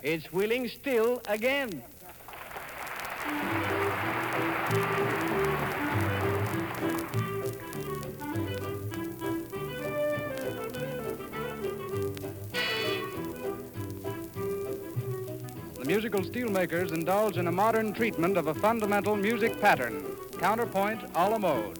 It's Wheeling Steel again. The musical steelmakers indulge in a modern treatment of a fundamental music pattern, counterpoint a la mode.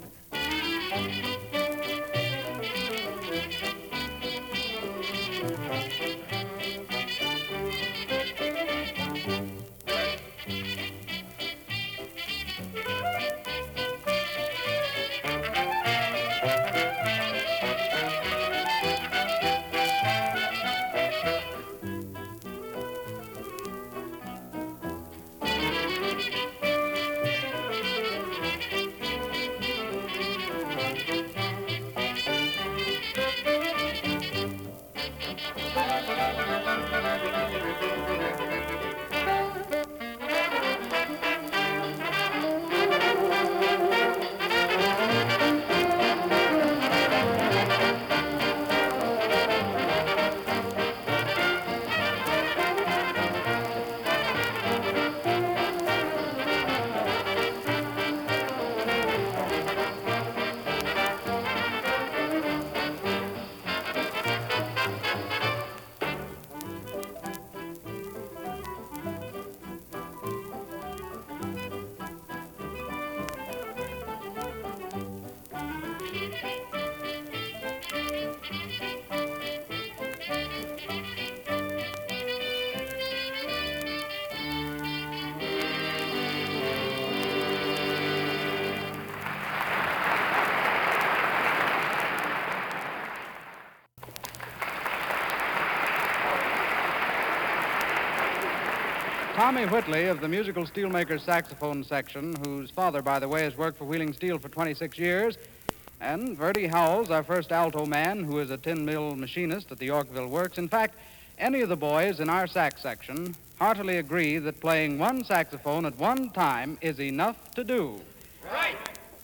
Tommy Whitley of the musical steelmakers saxophone section, whose father, by the way, has worked for Wheeling Steel for 26 years, and Verdi Howells, our first alto man, who is a tin mill machinist at the Yorkville Works. In fact, any of the boys in our sax section heartily agree that playing one saxophone at one time is enough to do. Right.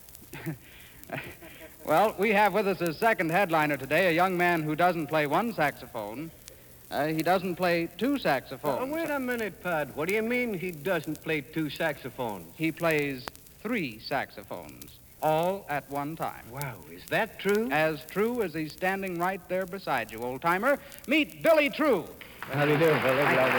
Well, we have with us as second headliner today a young man who doesn't play one saxophone. He doesn't play two saxophones. Wait a minute, Pud. What do you mean he doesn't play two saxophones? He plays three saxophones, all at one time. Wow, is that true? As true as he's standing right there beside you, old-timer. Meet Billy True. How do you do, Billy? Glad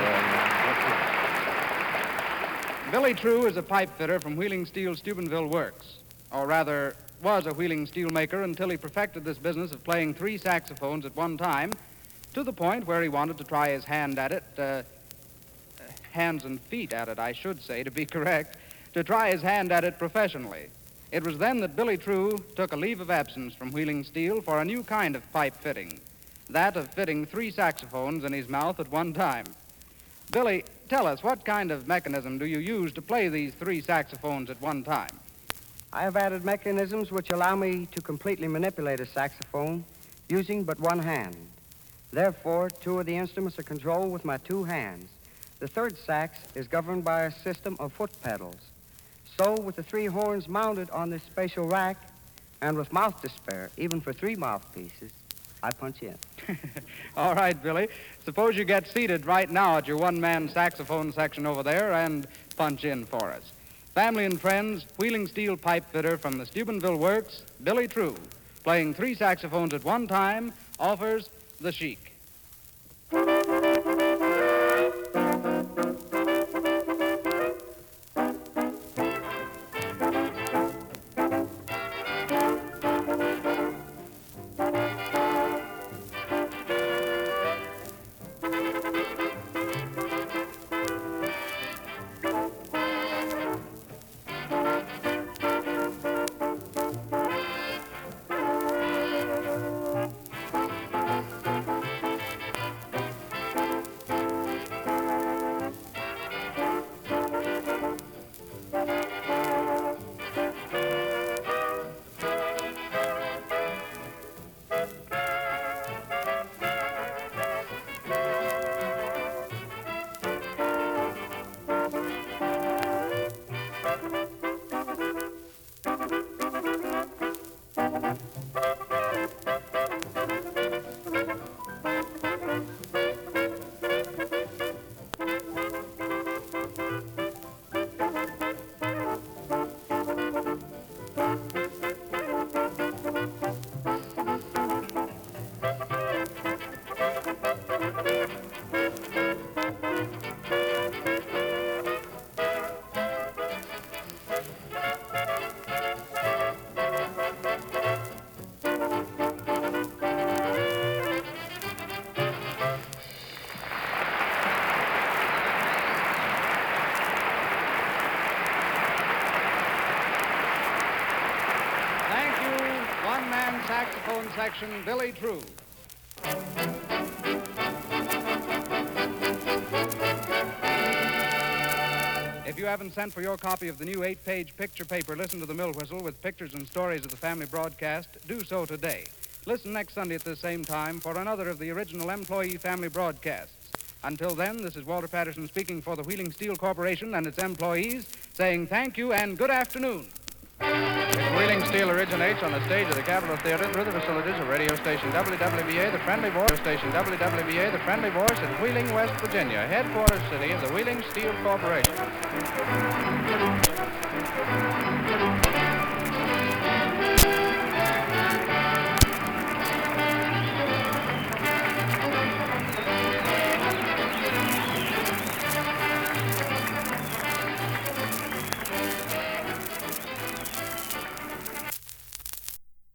to know you. Billy True is a pipe fitter from Wheeling Steel Steubenville Works, or rather, was a Wheeling Steel maker until he perfected this business of playing three saxophones at one time, to the point where he wanted to try his hand at it, hands and feet at it, I should say, to be correct, to try his hand at it professionally. It was then that Billy True took a leave of absence from Wheeling Steel for a new kind of pipe fitting, that of fitting three saxophones in his mouth at one time. Billy, tell us, what kind of mechanism do you use to play these three saxophones at one time? I have added mechanisms which allow me to completely manipulate a saxophone using but one hand. Therefore, two of the instruments are controlled with my two hands. The third sax is governed by a system of foot pedals. So, with the three horns mounted on this spatial rack, and with mouth to spare, even for three mouthpieces, I punch in. All right, Billy. Suppose you get seated right now at your one-man saxophone section over there and punch in for us. Family and friends, Wheeling Steel pipe fitter from the Steubenville Works, Billy True, playing three saxophones at one time, offers the Chic. selection, Billy True. If you haven't sent for your copy of the new 8-page picture paper, Listen to the Mill Whistle, with pictures and stories of the family broadcast, do so today. Listen next Sunday at the same time for another of the original employee family broadcasts. Until then, this is Walter Patterson speaking for the Wheeling Steel Corporation and its employees, saying thank you and good afternoon. If Wheeling Steel originates on the stage of the Capitol Theater through the facilities of radio station WWVA, the friendly voice, station WWVA, the friendly voice in Wheeling, West Virginia, headquarters city of the Wheeling Steel Corporation.